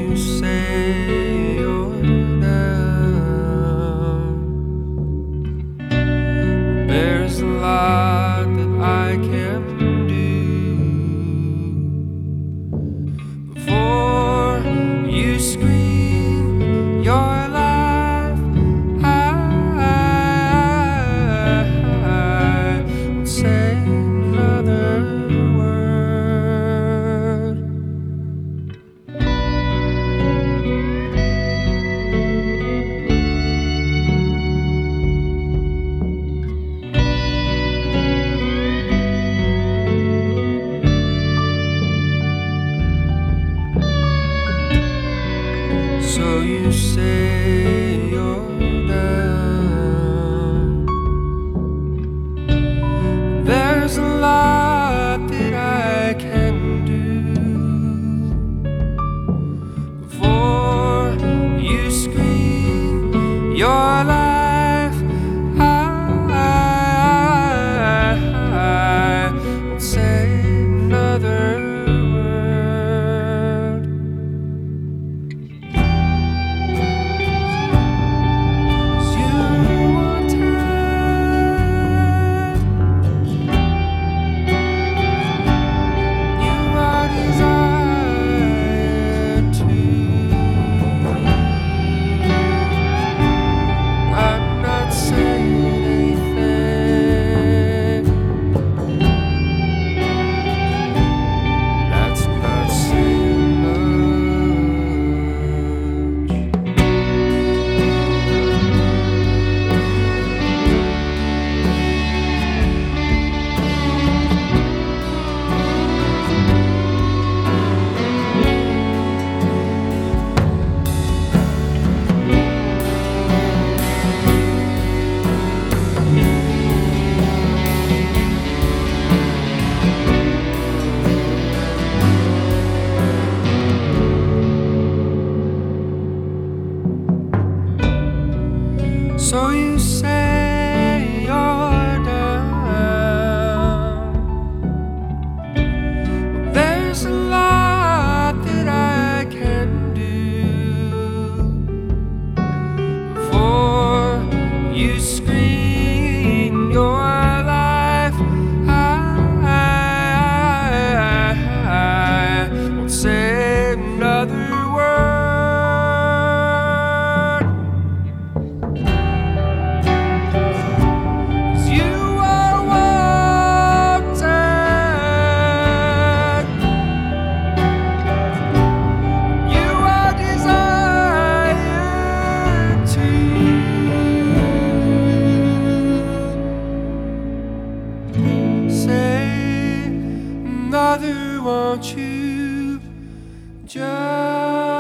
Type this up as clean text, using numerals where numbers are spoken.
you say you're down. There's a lot that I can do before you scream your life. I won't say another word. So you say you're down. There's a lot that I can do before you scream your life. I won't say another word. 'Cause you want time, you are desired too. I'm not saying anything that's not saying much. So you say you're down. Well, there's a lot that I can do before you scream your life. I won't say another word. 'Cause you are wanted, you are desired too. Say another, won't you just